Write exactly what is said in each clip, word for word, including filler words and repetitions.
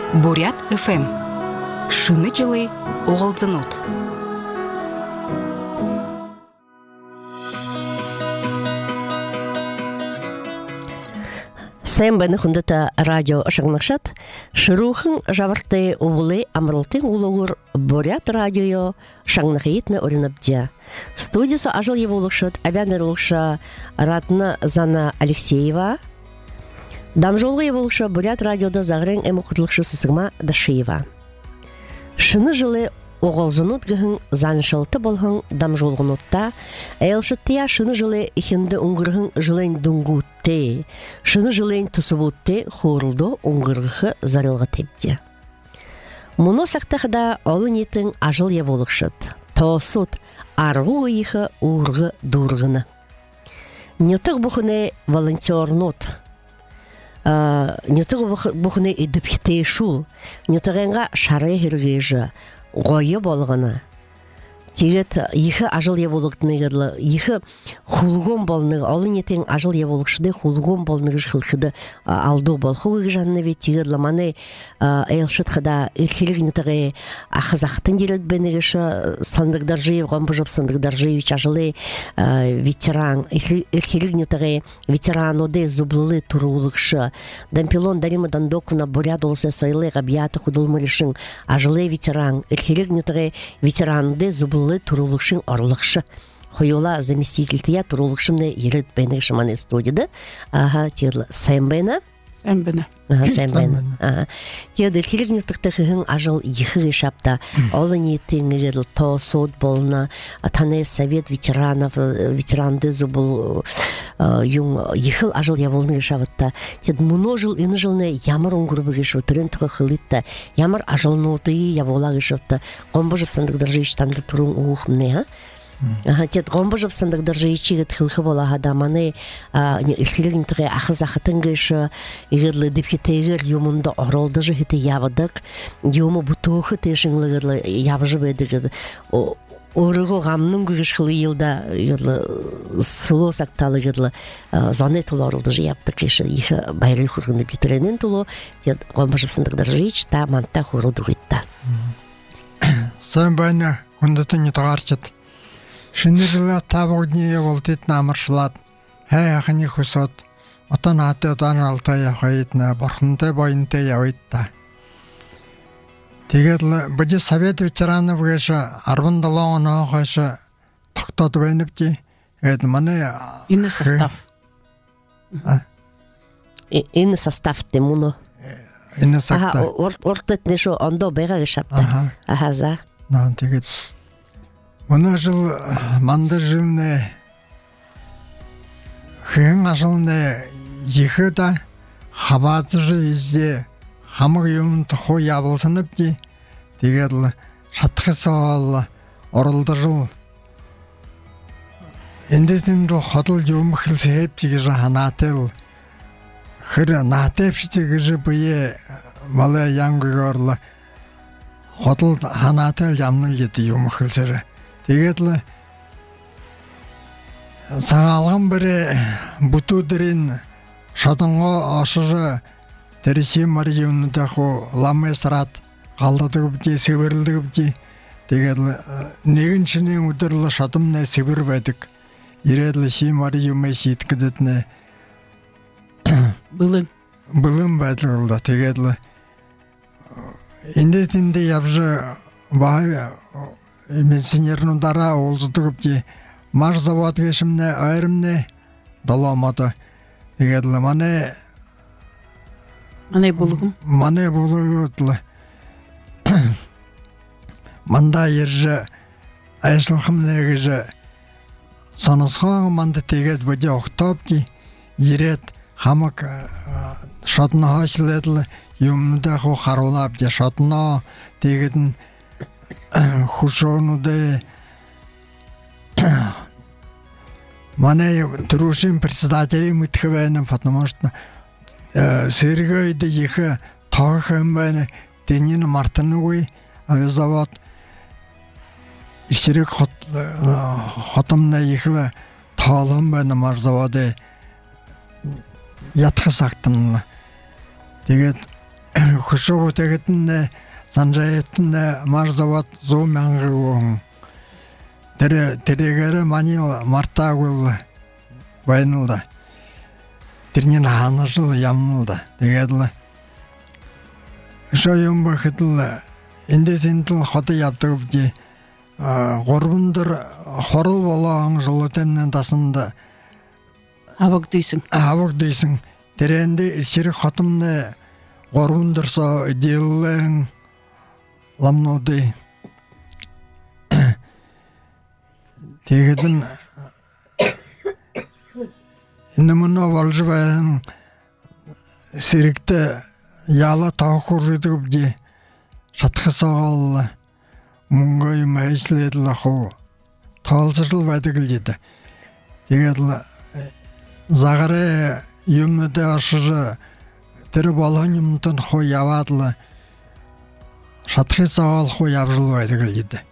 Бурят эф эм. Шыны жылы оғалзынут. Сайын бәні хүндіті радио шағынақшат, шырухын жавырты ұвылы амрылтын ұлығыр Бурят радио шағынақы етіні орынапдя. Студиясы ажыл еволықшыт, әбәнер олықша Ратны Зана Алексеева, дамжолғы еволықша Бурят радиода зағырын әмі құтылықшы сысығма Дашиева. Шыны жылы оғалзынут гіхін заншылты болғын дамжолғынутта, әйілшыттия шыны жылы ихінді ұңғырғын жылын дүңгутте, шыны жылын тұсыбутте хорылды ұңғырғығы зарылғы тепте. Мұны сақтақыда олын етін ажыл еволықшыт, тоосут, арғы ойығы ұрғы дұрғыны. Нютық бұхыны волонтернут, нютық бұхыны едіпхте шул, нютығынға шары хіргежі, ғойы болғаны. Тегет ехі ажыл еволықтыны ғырлы, ехі хулғын болғаны, олын етін ажыл еволықшыды хулғын болғаны ғылқыды алды бол. Хуғы жанны вет тегет ламаны әйілшыт қыда үлкелік нютығы ақызақтын делет бәні ғышы сандығдар жиев, ғамбыжып сандығдар жиевич ажылы ветеран, үлкелік нютығы ветеран оды зублылы тұрулықшы. Дампилон Дарима Дандоковна Бурят олсы сойлы ғабияты құдылмырышын ажылы ветеран, үлкелік нютығы ветеран оды зублылы турулукшин орлыкшы. Хойола заместительтия турулукшымны ерет бәйнік шыманы студияды. Аха, терлі сәмбәйна? Сәмбәйна. Аха, сәмбәйна. Терлі келік нютықты хығын ажыл ехігі шапта. Олын еттің ерел тоосуд болына. Таны совет ветеранов, ветеранды зубыл юң ехіл ажыл яволны шавытта. Тед мұно жыл, ины жылны ямар оңғырбы геші, түрін тұғы қылытта. Ямар ажыл ноты явола геші. Қомбы жып сандық дұржы іштанды тұрын ұғық мне, Тет ғомбыжып сандық дұржы ичігіт қылқы бола ғадаманы үлкелігін тұғы ақыз ақытын ғышы егерлі депкетегер юмында оролды жы хеті явыдық, юмы бұтуғы тешіңлі ғырлы ябыжы бәдігі. Орығы ғамның күгіш қылы елда сұлу сақталы ғырлы заны тұлы орылды жы яптық еші ехі байрыл құрғынды бітіренен тұлы, тет ғомбыжып сандық дұржы ич та манта құрылды ғытта. Сайын байны хүндіті не тұғарчыд. Шыны жылы табығыднее олтет намыршылад, әй ақыны құсот, отан аты отан алты яқайытны, борқынты бойынты яуытта. Тегедлі, бұды совет ветераны бұғышы, арбындалауын оғышы тұқтады бәйніпті, әді маны... Инны состав. Инны состав те мұны. Инны сақтав. Аха, ортетне шо ондо бәға ғышапты. Аха, за. Нан тегед. Мұны жыл, манды жылны, хүйін ажылны ехі да, хабаты жы езде, хамық үйімін тұқы ябылсынып де, дегерлі, шатқы сауалы, орылды жыл. Ендетін жыл қодыл үйімі қылсығып деге жы ханател, хыры натеп шетеге жы бұйе малы яңғы көрлі, қодыл ханател ямның еті үйімі қылсыры. Дегетлі, сағалған бірі бұту дірін шатынғы ашыры дәресе марияуныда қо ламай сырат қалдады көпте, севірілді көпте. Дегетлі, негіншіне ұдырлы шатымна севір бәдік. Ередлі хи марияумай хиткідетіне Бұлын. Бұлын бәдік олда. Дегетлі, ендетінде ябжы бағай Медицинерінің дара олжыды көпте, мар завод кешімне, айрымне доламады. Егерлі, мане... Мане болығым? Мане болығы өтлі. Манда ержі, айшылқымне кежі, санысқаңы манды тегет бұде оқтап ки, ерет, хамық шатына хашыл етлі, юмында қо қарулап де шатына тегетін хушонуды мане трушин председателем итхвеном, потому что Сергейді ехі тағықын бәні денені мартыны қой, авиазавод ішерек хотымна ехілі тағылын бәні марзаводы ятқы сақтынлы. Дегет хушоо тэгэтэн санжаятэн марзават зумангуун тэр тэрэгэр манил мартаагул байнуулда тэрний ханашл ямнуулда тэгээд л шоём бахтл эндесэнтл хот явдаг би гурвандар хорол болон жолотын тасанда аваг дүйсэн аваг дүйсэн тэрэнде ширэг хотомны гурвандар со идэлэн ламнуди тэгэн инэмнө болж байна сэрэгтэ яла таахурдаг би шатхасаал мөнгөй мэйслэл лаху тоолзрал байдаг л дээ. Тэгээд загарэ юмнуудэ ашиг тэр болгон юмтан хоо яваад л шатхасаал хоо явжл байдаг л дээ.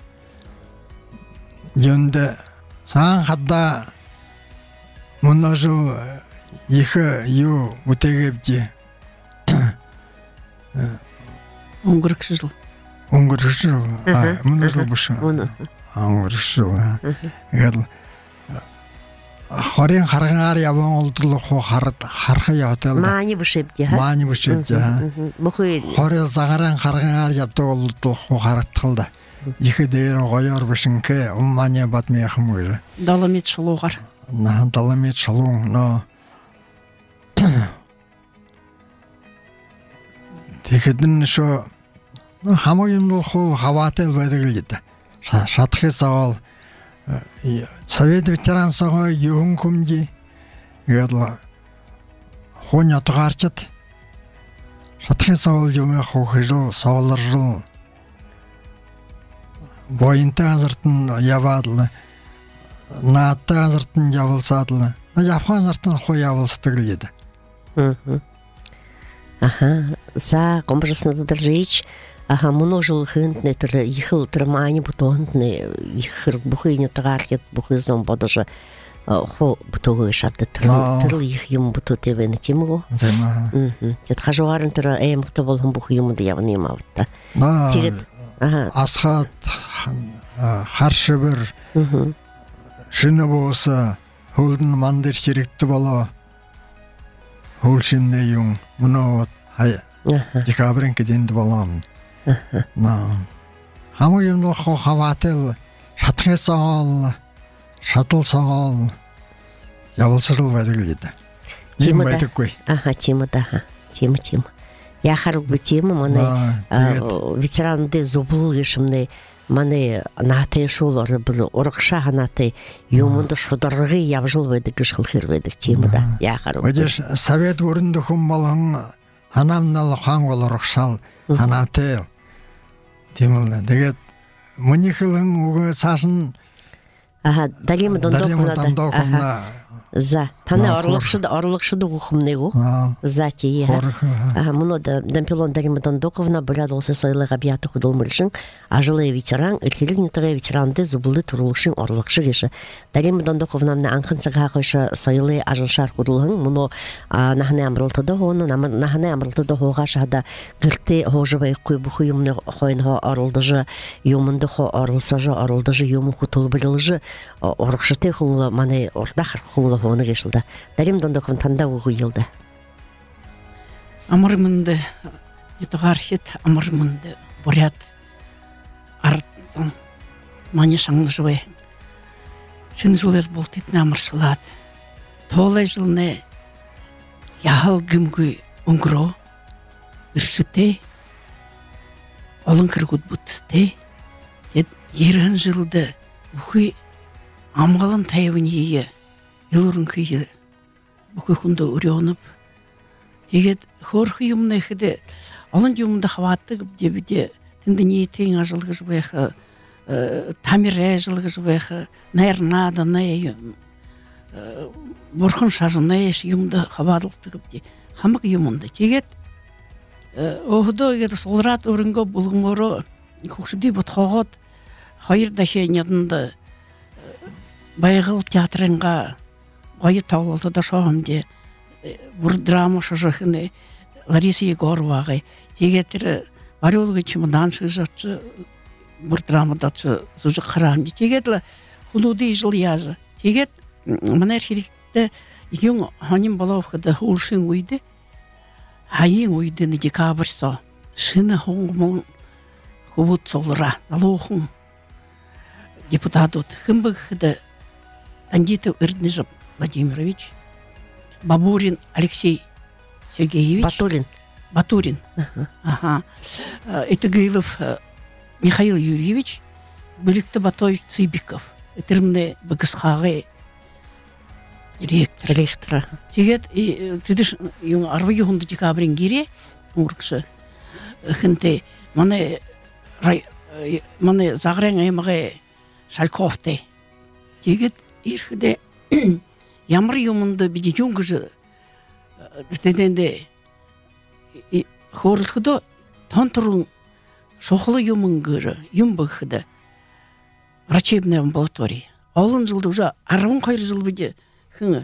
Юнд сан хадда мунажу их ю үтэгэвди өнгөрөгшил өнгөршил а мунажу биш өнгөршил ял хорин харгаар яван олдлох хард харах яатал маани бушэбди ха маани бушэбди бухой хорин загаран харгаар явдаг олдлох харагдталда их дээр гоёор бишинкэ умманы батми хэмээр доломит шулуугаар на доломит шулуун но тэгэхэд шо хамгийн нөхөл хаваатай байдаг л дээ. Шатхис авал совет ветерансаа юун хүмжи яла хүн ятгарчд шатхис авал юм хохирол соолрол боинтаазартан яваад л наатаазартан явуулсаад л яфхаазартан хоо явуулсдаг л дээ. Мм. Аха, за гомбожсна тэр рич аха множил хэнтнэ тэр ихэл тэр маани бутондны ихэр бүхийний тагаархад бүхийсэн бодож хоо бутогоо шавд тэр тэр их юм бутотэй байна тийм үү? Мм. Тэд хажуугаар тэр аймагт бол хүн бүх юмд явна юм аа та. Тэгээд аха асхат харшбэр шинэбос хөлн мандэр чирэгт болоо хөлшиннэ юм мөнөө хай декабрын гэдэнд болон на хамгийн нөх хаваатай шатхасаал шатлсаал явуулсрал байдаг л дээ. Тийм байдаггүй. Аха тийм да. Тийм тийм. Яхаар үгүй манай ветеранды зубл гişмнэ манай наатай шуулор бүр урагшаа ханаатай юмд шударгыг явжул байдаг гэж хэлхэр байдаг тийм да. Яхаар үгүй. Өдөш совет өрөнд хүм болон ханамнал хаан бол урагшаал ханаатай тийм үү. Тэгээд мөнийхлэн үгүй цаашин аха дарим дондоо за таны орлогшд орлогшд ухмнэгу за тий а муно дампилон дарим дондоковна брадолса сойлага бията худолмыршин ажлы ветеран элхилигнитege ветеранды зублы турулшин орлогшы кеше дарим дондоковнамны анхынцага койша сойлы ажылшар худулгын муно нахны амрылтыда хоны нахны амрылтыда хога шада гырты хожбай куй бухуймны хойнга орлдыжы юмынды хо орлсажы орлдыжы юму хутулбылжы оргшты хуңла маны ордахар хуңла хоны кешилда дарим дондоков танда угу йылда амырмынды ютгархит амырмынды бурят артсан мани шаңжбай шинжилер болтитне амыршылат толай жылны яхал гүмгү өнгөрөө иршүтэ олон кыргуд бутсте тэд ерэн жылды бүхий амгалан тайвны илүүрэнхий бүхий хүндө өрөөнөп тэгээд хөөрх юмны ихэд олон юмд хаваадаг дебде тэнд нийтийн ажил гэж байх тамир ажил гэж байх найрнаад нэ бурхан шарнэш юмд хаваалдаг дэ хамаг юмд тэгээд өөдөө ихэд суулраад өрөнгө булгмороо хөгшдөй ботхогоод хоёр дахин яданд байгал театрынга гоё тоглолтод шоомде бүр драма шожохны Лариса Егороваға, тегетір барылығы чымыдан шыжатшы, бір драмадатшы зұжы қырамды. Тегетлі худуды жыл язы. Тегет мұнар шеректі ең ханим балауқыды ұлшын өйді, хайын өйдіні декабрьсо, шыны хоңғымын хубут солыра, алуқын депутатут. Хымбықыды Тандитов Ирднижев Владимирович, Бабурин Алексей Сергеевич. Батурин. Батурин. Ага. Ага. Этагилов Михаил Юрьевич, Биликті Батой Цибиков. Этірімне Бігісқағы ректор. Ректора. Тегет, тедіш, арвы юғынды декабрин гире, ұңырқшы, хынты, маны зағырен аймағы Шальковты. Тегет, ирхіде, ямыр юмынды биде юңгыжы, деденде, хорылхыды, тантырын шоқылы юмынгыры, юмбықыды, врачебная амбулатория. Олын жылды уже арвын қайры жыл биде, хыңы,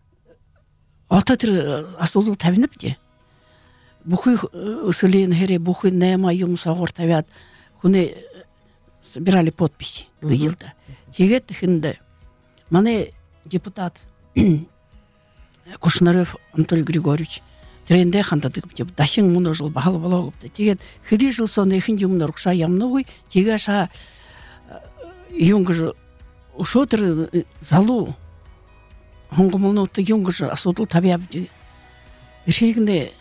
ататыр астолдың тәвініп де. Бұқы ұсылейін хере, бұқы нәма юм сағыр тәвят, күні собирали подписи гыйылда. Тегет хынды, маны депутат Кушнарев Анатолий Григорьевич тренде хандадык деп дахин муно жыл бахал балогыпты. Тегет хиди жыл сон эхин юмна рукша ямногуй, тега ша юнгыжы ушотыр залу хонгомолнотты юнгыжы асудыл табиаб де. Ишегінде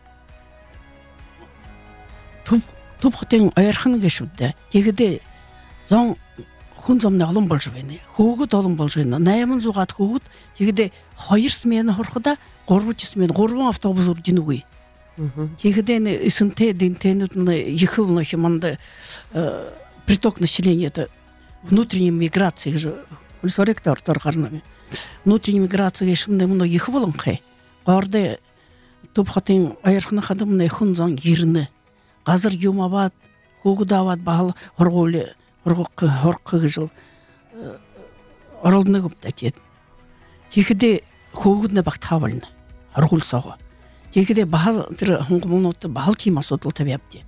туп туп хотен айырхын кешүдді. Тегеде зон хунзамны алым болжыбыны. Хугут алым болжыбыны. Наямын зуғат хугут. Тегеде хайыр смені хорқыда, горбучы смені, горбун автобус урдинугui. Тегеде исынте динтенутны ехылны хеманды приток населения, это внутренняя миграция же. Ульсоректор торғарнами. Внутренняя миграция шымды мұны ехы болын қай. Қарды туп хотен айырхыны қадымны хунзан еріні. Қазір юмабад, хугудавад бағыл хорғолы хорқығы жыл оралдыны көпті әтеді. Текеде хугудны бақ табылыны, орғыл сауы. Текеде бағыл хоңғымылнотты бағыл тима сотыл табиапты.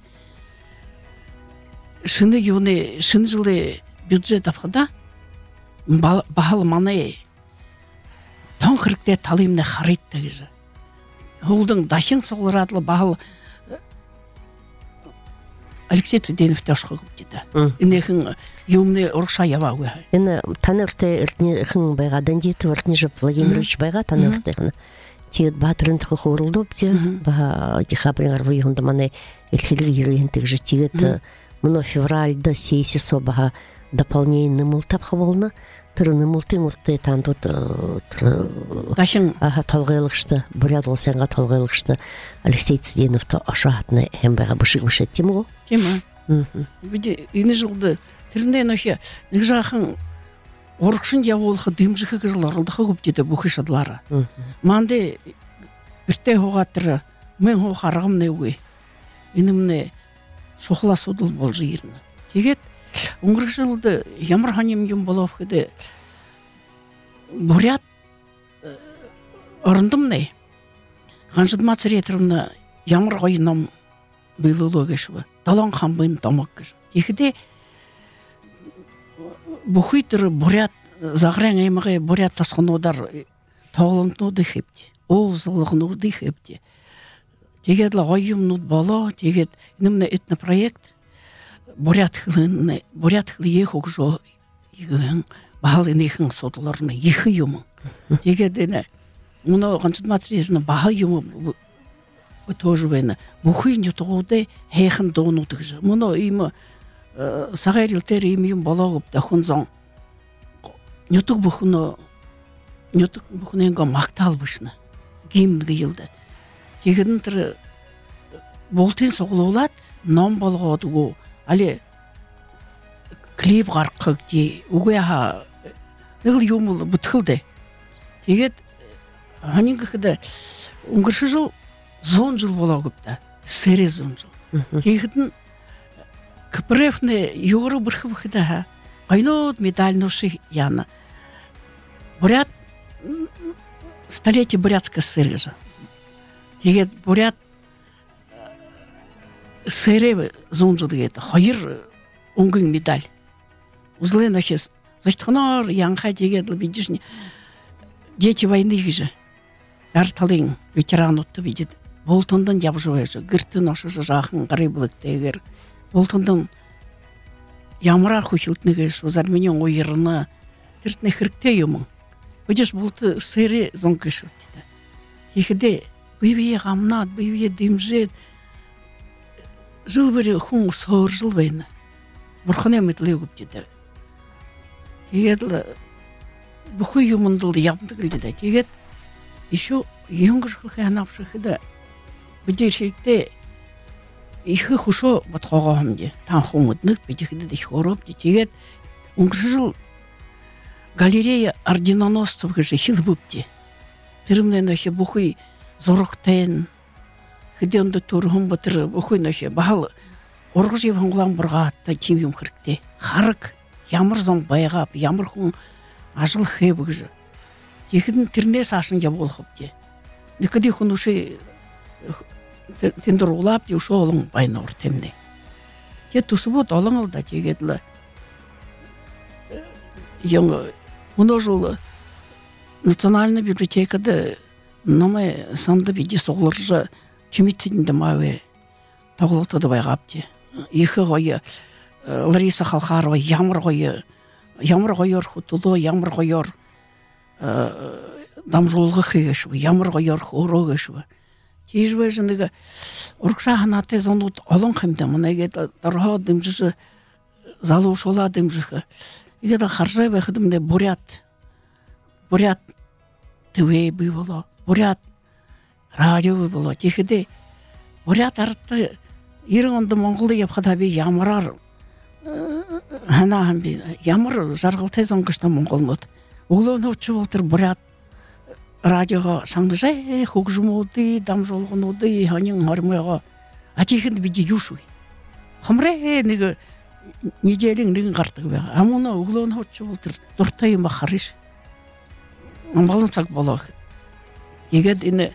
Шыны юны, шыны жылы бюджет апқыда бағыл маны тон қырықте талымны қарайтты кежі. Олдың дахин соғылырадлы бағыл Алексей Цыденов ташқы көп деді. Инехін юмны ұрықша явауы. Ені танырты үртін байға, Дандитов Ирднижев Владимирович байға танырты. Тегет батырын тұқы қорылды өпте, баға декабрин арвы юғынды маны әлхелігі ерігентік жы. Тегет мұны февральды сейсі со баға дополнейні мұлтапқы болына. Тұрыны мұлтың ұртты тандут талғайлықшты, бұряд ол сәнға талғайлықшты Алексей Цыденовты ашағатыны әм байға бұшық-бұшет тем ғо? Тема. Біде, ені жылды, түрінде нөше, нөк жақын орықшын я олқы дымжықы жыл арылдықы көп деді бұқышадылары. Манды үртте хоғаттыры, мен хоқ арғым не өй. Ені міне шоқыла судыл бол жиырны. Тегет, Уңғыр жылды ямар ханем юм болов кеді бурят орындым не. Ғаншыдма царетірімні ямар ғайынам бұйлылы кеші. Далан қамбын тамақ кеші. Текеде бұхыйтыры бурят, зағырен әйміғе бурят тасқынудар тоғылынтуды хепті. Ол зылығынуды хепті. Тегедлі ғайымнуд бала, тегед інімні этнопроект Бурят хылыны, бурят хылы ехок жо егін, бағал енехін содыларыны ехі юмын. Дегедені, мұны ғаншыд материалыны бағал юмы тоже бәйіні. Бұхын етуғыды хейхін доғынуды жа. Мұны үйімі сағайрілтер үйім юм балағып да хүнзан. Нетуг бұхыны, нетуг бұхыны енгі мақтал бұшыны. Геймді елді. Дегедін түрі болтен соғылы олад, ном балғады ғо. Али клип қарқық де, үгі аға нығыл юмылы бұтқылды. Тегет, ғанингі қыды, ұңғыршы жыл зон жыл бола көпті, сәрі зон жыл. Тегетін Кіпіревні юғыры бұрқы бұқыды, қайнод медаль нұшы яны. Бурят, столетие бурятска сыры жыл. Тегет, бурят Сэре зонжылыгет хайыр оңгын медаль. Узлен ахес. Заштханар янха дегедл видишни. Дети войны вижу. Арталын ветеран отты видит. Болтондан ябжывайжы. Гыртын ашыжы жақын қарайбылық дегер. Болтондан ямырар хучилтныгыш. Озар менен ойырына. Тіртіне хірікте юмын. Видишь, болты сэре зонгыш өттеді. Тихіде бүйбейе ғамнат, бүйбейе дымжет. Жыл бері хуң сауыр жыл бәйні. Бұрқын әметлі өгіп деді. Тегедлі бұқы юмындылды ябынды кілдеді. Тегед еще юңғы жылқы әнапшықыды. Бүдер шерікте ихы хұшо батқоғағым де. Таң хуңыднық бедекіді де хорып де. Тегед оңғы жыл галерея орденоносцев гыжы хил бұпте. Тірімнен өке бұқы зорықтен, хиденді турғым бұтыр бұқы өке бағал орғы жеп ғылан бұрға атта тимем қырықте. Харық, ямыр зон байғап, ямыр хуң ажыл хэ бұғжы. Текідің тірнес ашын я болғып де. Некіде хуң ұшы тендір ұлап де ұшы олың байна ұртемде. Те тұсы бұд олың алда тегеділі. Ең мұны жыл национальная библиотекада намай санды биде соғылыржы чемитсенді мауе тағылықтады байғапте. Ехі ғойы Лариса Халхарова ямыр ғойы, ямыр ғойыр құтылы, ямыр ғойыр дамжолғы қиғышығы, ямыр ғойыр хору ғышығы. Тежбай жындығы ұрықша ғанаты зонуд олың қымды, мұна егеді дарға дымжығы, залу шола дымжығы. Егеді қаржай байқыдымды бурят, бурят төвей бүй болу, бурят радио бүй болу. Текіде бурят арытты ерің онды Монғолды епқадаби ямырар, ғана бі, ямыр жарғылтай зоңғышта Монғолнуд. Олуын өтші болтыр бурят радиоға шаңды жай хук жұмуды, дам жолғынуды, ханин армайға. А текінді біде юшуй. Хымре неге неделің неген қартығы бәға. Амуна ұғылуын өтші болтыр дұрттайыма қарыш. Амбалынсақ болақ. Егет іні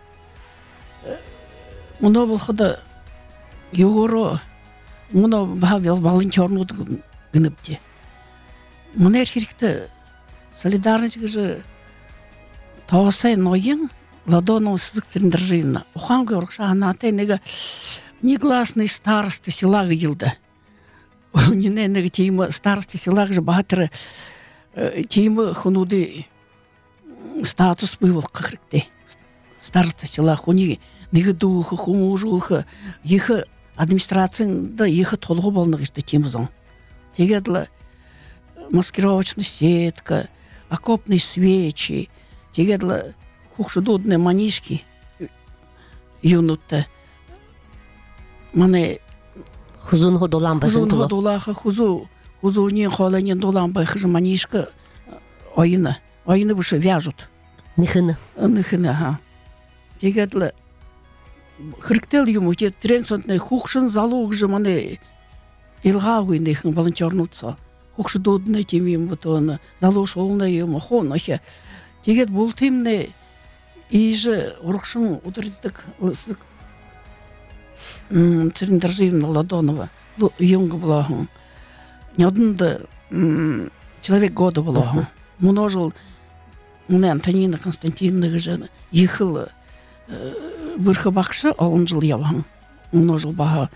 мұна болқыда еғоры мұна бағабел волонтернуды гініпте. Мұна әркерікті солидарность гыжы тауасай ноен ладоном сызықтырын дыржыйына. Оған көрікші анатай неге негласный старосты села гыйылды. Нене неге теймі старосты села гыжы бағатыры теймі хунуды статус был қықырыкте. Старосты села хуни неге духы, хуму жулхы, ехі администрацияда ехі толғы болны ғышты темізон. Тегедлі маскировочная сетка, окопные свечи, тегедлі хукшудудные манишки юнутты. Мане хузунғы долан бәзін хузунғы долаға хузу, хузу нен қоланен долан бай хыжы манишка ойыны. Ойыны бұшы вяжут. Нихыны. Нихыны, ага. Тегедлі хырктел юму, те тренсонтный хукшын залу ғжы мане илға ғойны ихын волонтернутса. Хукшудудны темем бұтуыны, залу шолны юму, хон охе. Тегет бұл темне ижі ұрықшын удырдық лысық цилиндрживна Ладонова. Юнга бұлағын. Неодынды человек года бұлағын. Множил Муне Антонина Константиновна ғжы ехыл бұрқы бақшы олын жыл яван. Множил баға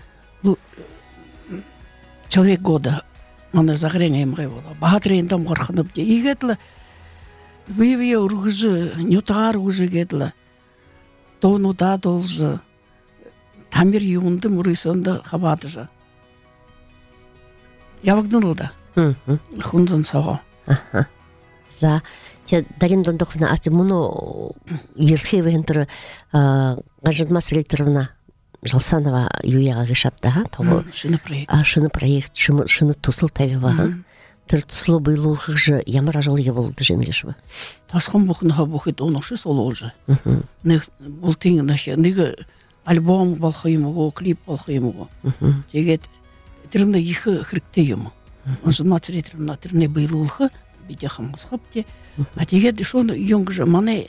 человек года маны зағырен емғай бола. Баға трейіндам ғырқынып де. Егетлі бейбейе ұрғыжы, нютағар ұғыжы кедлі. Дону да должы. Тамир юнды мұрысында қабады жа. Явагдынылда. Хунзын саға. За, те дариндан доқвна арти мұны ерхеве хентірі ғажадма Сретіровна Жалсанова юяға ғышапта. Шыны проект. Шыны проект, шыны тусыл тавива. Тір туслы бұйлы ұлғықжы ямыр ажал еболды женгеші. Тасқын бұқынға бұқыт онықшы сол олжы. Бұл теңі неге альбом балқайымығы, клип балқайымығы. Тегет, тірімді ехі хіріктейімі. Жадма Сретіровна тіріне бұйлы ұлғы, биде қамғызғып те. А тегет, шоны үйоңғыжы мане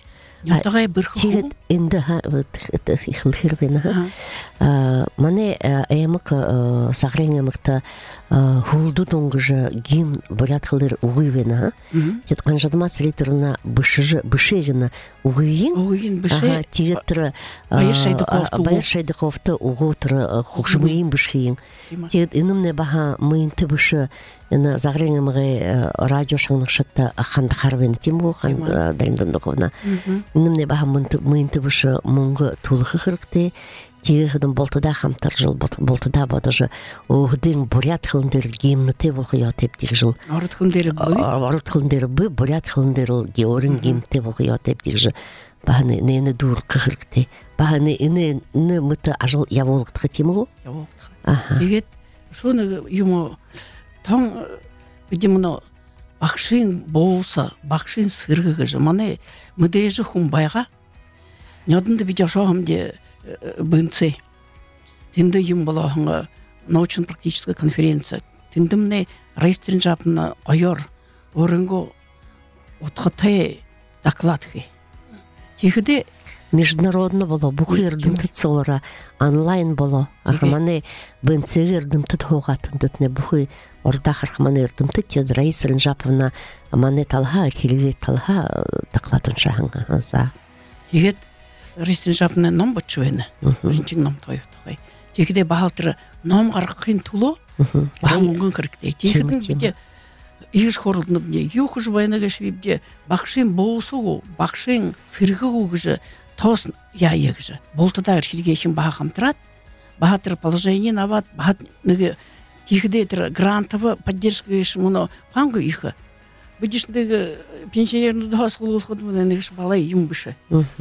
нютагай бир ху тигет инде ха это хилхирбена ха мане эмик сагренемикта хулду донгжа гим бурят хылыр угывена тет канжадма сритерна бышыжы бышегина угыйин угыйин быше тигеттер Байшайдыковты угутыр хушмыйин бышхиин тигет инымне баха мыйынты бышы ина загренемге радио шаңныкшытта ханды харвен тиму хан дайымдандыковна инымне баха мыйынты бышы муңгы тулхы хырыкты тигехден болтыда хамтар жыл болтыда бодажы угдың бурят хылындыр гимнете болхуя теп тиг жыл арыт хылындыр бы арыт хылындыр бы бурят хылындыр георин гимте болхуя теп тиг жыл баханы нені дур кыхыркты баханы ине не мыты ажыл яволыктыгы тиму яволыктыгы тигет шуны юмо таң видимо бакшин болса бакшин сыргыгы же мане мыдежы хумбайга нёдынды видео шоғамде бынцы тинде юм балахыңа научно-практическая конференция тиндемне рейстрин жапына қойор орынго отхытай докладхи тихиде международно боло бухирдым тцора онлайн боло ахмане бынцыгырдым тхогатындытне бухи орда хархманырдым тет рейстрин жапына мане талха килге талха докладын шаханга за тигет рейстрин жапына ном бочвена ринчиг ном тойтой тигиде бахалтыр ном гаркын тулу бахмунгун киркте тигидин бите иш хорулдны юхуж байнага швибде бакшин боусу бакшин сыргыгу гыжы тос яйыгжы болтыда ирхилгешин бахамтрат бахатыр положение нават бахат неге тигиде тир грантовый поддержка муно ханга их бидишдеги пенсионерный доход хулхуд неге балай юм бышы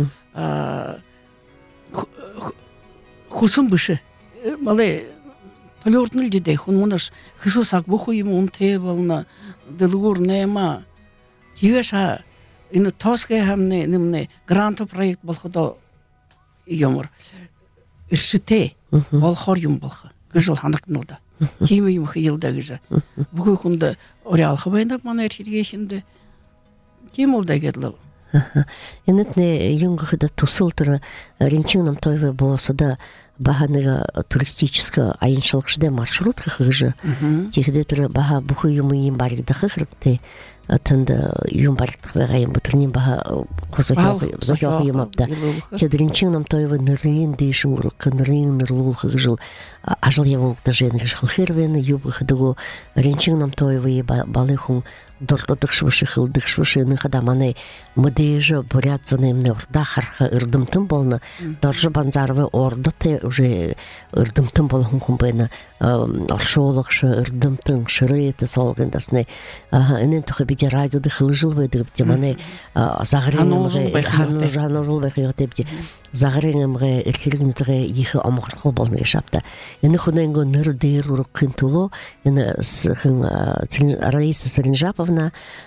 хусун бышы малай толёртнул деде хун мунаш хисусак буху ему унте волна делур нема тиеша ин тоске хамне немне грантов проект болходо юмор иршите болхор юм болха гыжыл ханакнылда тиме юм хыйлда гыжа бугу хунда орял хабайна мана ирхиргешинде тимулда гедло Инетне юнгахда тусылтыр ренчингнам тойве болсада баханыга туристическая айыншылыкшыда маршрут хыгыжы тихдетер баха буху юмы юм баригда хыгрыкты тында юм баригда гайым бутырнин баха козохо юмапта тидринчингнам тойве нырын дейшин урык нырын нырлул хыгыжыл ажыл яволукта женгиш хылхервені юбыхдыгу ренчингнам тойве балыхун дортодыкшвышы хылдыкшвышы ныхадаманы мыдежы бурят зонемне орда харха ырдымтын болны доржы банзарвы орда те уже ырдымтын болхун кумбайна оршолыкшы ырдымтын шыры эти солгындасны энен тухы биде радиоды хылжыл выдырып деманы загыренемге хану жанурул вехиотепти загыренемге эрхилигнутыгы ихы амгырхыл болны решапта эне хуненго ныр дейр урык кынтулу эне хын Раиса Саринжаповна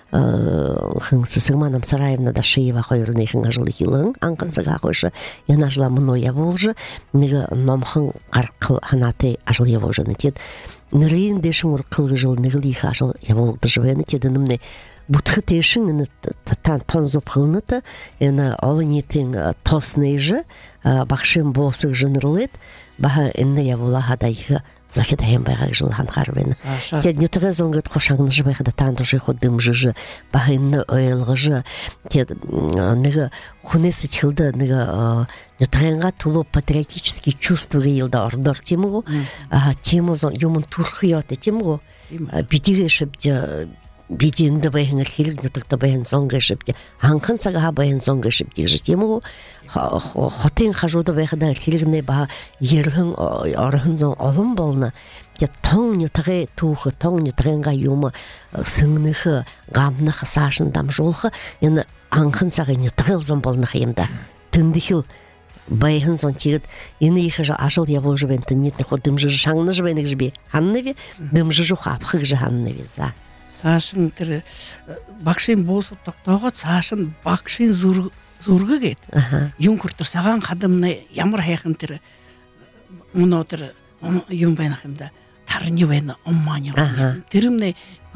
хын Сысырманам Сараевна Дашиева хойрны хын ажылы хилын анкансыга хойшы яна жла мноя волжы неге номхын аркыл ханаты ажыл яволжыны тет нырын дешин ур кылгы жыл нырли хажыл яволды живены тединымне бутхы тешин эне тан тонзоп хылныты эне алынетин тоснейжы бакшын босыг жынырлет баха энне явола хадайга захид хембайга жыл ханхарвен тед нютыгы зонгыт хошагны жыбайда тандужы ходым жыжы баха энне ойлгыжы тед неге хунесы тхилда неге нютыгынга тулу патриотические чувства гыйлда ордор тиму а тему зон юмун турхыйоты тиму битигешипте бидинде бэхэн хилгнутыкта бэхэн сонгэшипте ханкансага ха бэхэн сонгэшипте житему хотын хажуда бэхэда хилгне ба ерхэн орхэн зон олон болна я тон нютыгы тухы тон нютыгынга юма сыңныхы гамнахы сашын дамжолхы эне анхансага нютыгыл зон болна хаймда түндихил бэхэн зон тигит эне ихы ажыл яволжы бэнты нетне ходым жы шаңны жы бэнэг жбе ханневи дым жы жуха апхыг жы ханневи за сашын тир бакшин болса токтого сашын бакшин зургы кет юм куртыр саган кадымны ямар хайхын тир муно тир юм байнахымда тарны байна омманя тиримне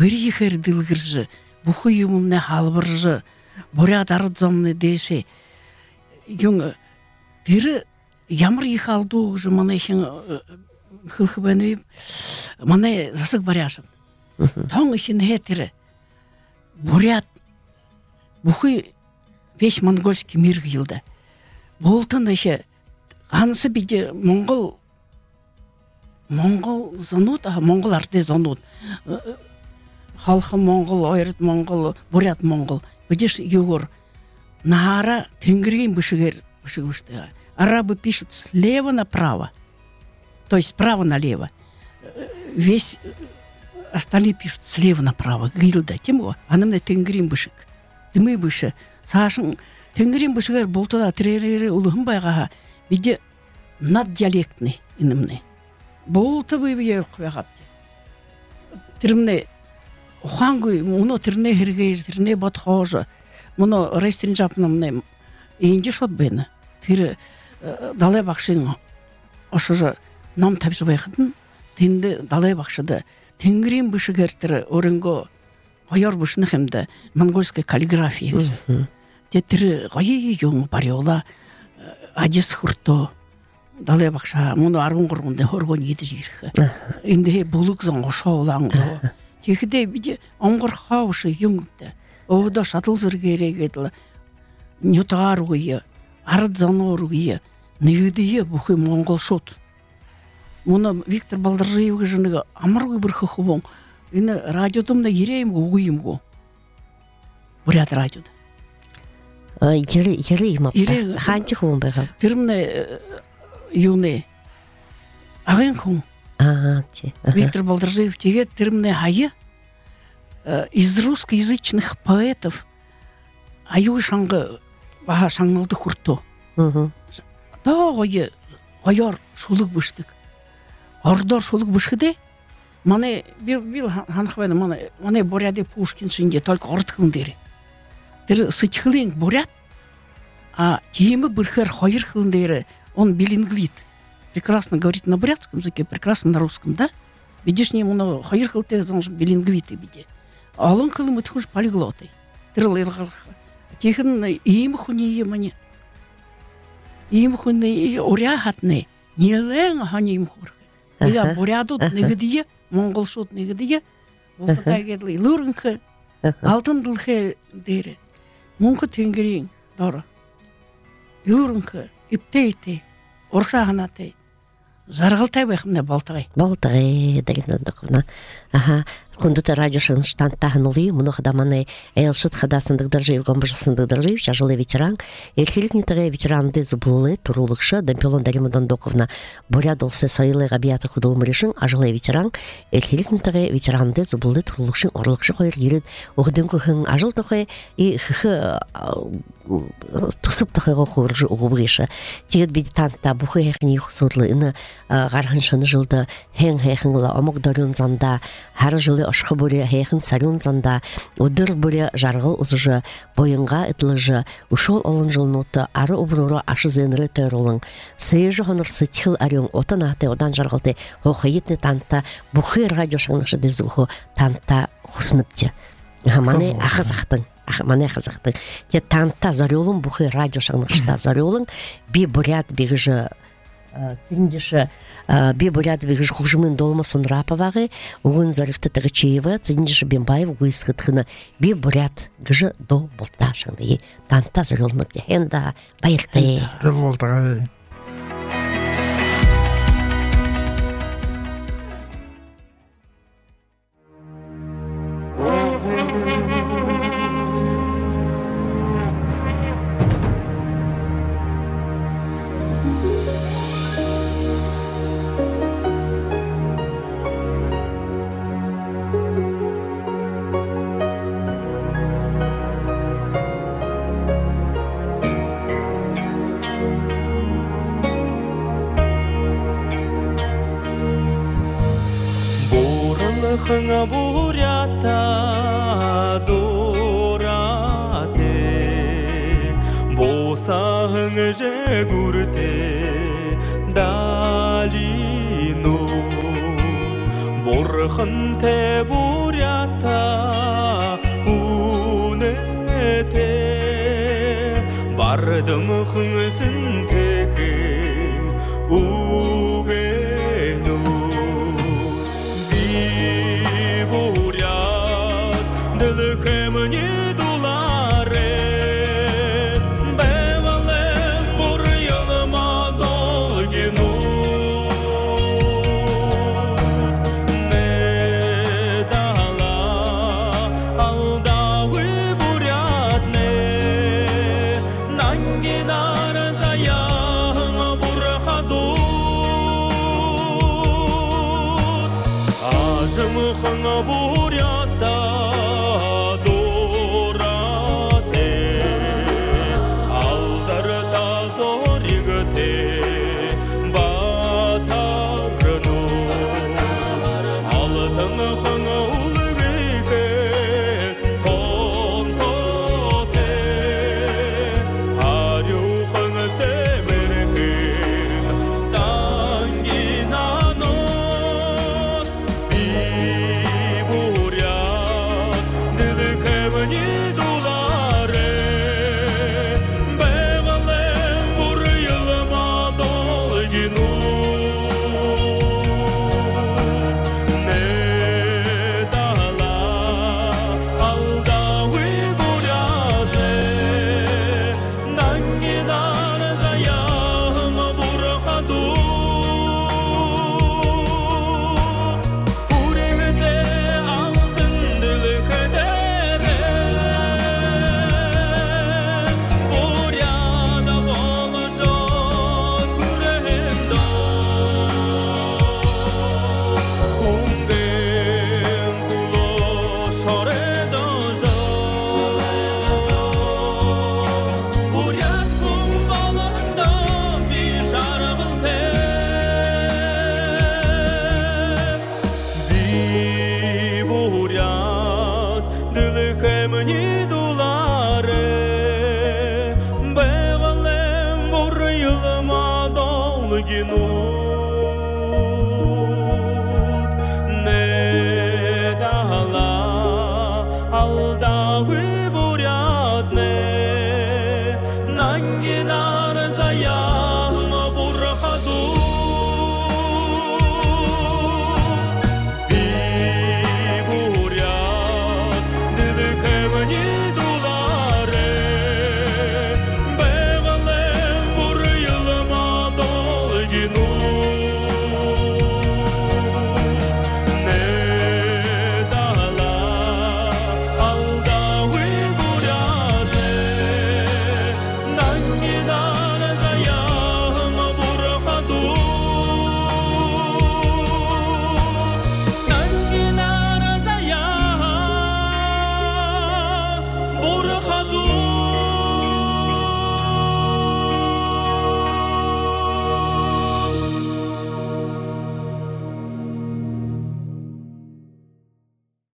вырихер дилгиржы буху юмумне халбыржы буря дарзомны деши юң тері ямар их алду же мана ихин хылхыбаны мана засык баряшын. Тоң ихин хетері бурят бухы беш монгольский мир гилда. Болтын ихе ғанысы биде монгол монгол занут, а монгол арте занут. Халқы монгол, ойрат монгол, бурят монгол. Видишь, югор нахара тенгрин бышигер бышигушты. Арабы пишут слева направо, то есть справа налево. Весь остальные пишут слева направо. Гилда, тем го, а нам на тенгрин бышик. Дымы бышы. Сашын тенгрин бышигер болтуда тререри улыгын байгаха. Виде наддиалектный инымны. Болты бүйбе қойғапты. Тірімне ұқаңгүй, мұны тіріне хергейр, тіріне батқожы, мұны рейстерін жапынымны үйінже шот бәйні. Тірі далай бақшын ұшыжы нам табжы байқыдын, тенді далай бақшыды. Тенгірен бұшы кертірі орынғы ғайар бұшыны хемді монгольская каллиграфия өзі. Тірі ғайы ең бариола адис хұрто. Далай бақша, мұны арғын құрғынды хорғын еді жирхі. Инде бұлық заңғы шаулаңғы. Текіде біде оңғыр қаушы юңгді. Оғыда шатыл зіргерек еділі. Нютағар ғойы, ард занор ғойы, негедейі бұқы моңғол шот. Мұны Виктор Балдыржиевгі жыныға амырғы бір қықы боң. Ині радиодымда ерейім ғойым ғо. Бурят радиода. Ерейім апта. Ханчы қуын байғам. Тірімні юны ағын құн. Виктор Балдыржиев теге тірімне айы из русскоязычных поэтов айы шаңғы баға шаңылды құрту. Да ғойы ғойар шулық бүштік. Ордар шулық бүшкіде мане бил ханықбайны мане буряде Пушкин шынде только ортықын дері. Тірі сычқылың бурят, а тиемі бірхер хойыр қылын дері. Он билингвит. Прекрасно говорит на бурятском языке, прекрасно на русском, да? Видишь, не ему хайрхал те билингвиты биде. А он кылым это хуже полиглоты. Трылырхарха. Тихан им хуни емане. Им хуни уряхатне. Не лен хани им хур. Я бурядут негдие, монгол шут негдие. Вот такая гедли лурнха. Алтын дылхе дере. Мунка тенгерин дора. Лурнха. Иптейте, оршағынаты, жарғылтай байқымда балтығай. Балтығай, деген ұндықына. Аха, құндыты радиошын штанттағын ұлы, мұны қадаманы әйелшіт қадасындығдар жайып, ғамбыршысындығдар жайып, жажылы ветеран, елхелік нетіғай ветеранды зубылы, тұрулықшы, дампелон даримадан доқывна, бурядылсы сайылы ғабияты құдылым решін, ажылы ветеран, елхелік нетіғай ветеранды зубылы, тұрулықшын, орлықшы қойыр ерід, оғыдың күхін ажыл тұқай, и хықы тусып тұқайға қоржы ұғыбғышы. Тегет беді тантта бұқы әқіне ұқсурлы, үні ғарғыншыны жылды, хең хеқіңілі омық занда, хары жылы ашқы бөлі хеқін сарюн занда, ұдыр бөлі жарғыл ұзыжы, бойынға ұтылыжы, ұшол олын жылнуты, ары ұбыруры ашы зенірі тойролың, сыйжы ғонырсы тихіл арюң, отын аты, одан жарғылды, хоқы етні тантта, бұқы радио шаңнышы дезуғы тантта құсыныпте. Мане ақызақтың. Мане қызықтың. Те тантта зарелың, бұқы радио шаңнықшта зарелың, бе бурят бегіжі ціндеші, бе бурят бегіжі құжымын долма сонрапавағы, ұғын зарықты тігі чейіві, ціндеші бенбайып ұғысқытқыны, бе бурят гіжі до болта шаңды. Тантта зарелың өпте. Хенда, байырты. Рыл болтағай. Хыңа бурята дурате, босағың жегурте далинут, борхын те бурята унете, бардым 흥은 태행 우게누 비보랴 늘хэ머니 둘라레 베발레 보르여마 돌기누 네달라 알다위 부랴네 난기나라 사야 부르하도 아슴 흥어 부랴다 도라테 알다르다 소리그테 바타르노 알등 흥어 울리게 톤토테 하류 흥어 세베르게 당기나노 비부랴 늘хэ머니 둘라레 베발레 부르여마 돌기누 네달라 알다위 부랴네 난기나라 사야 부르하도 우리그대 altın 늘хэ데레 부랴다 volosho turendo ungen kulo shoredojo buryat kumbalanda bir şarabılte 비부랴 늘хэ머니 둘라레 베발레 모르여마 돌기누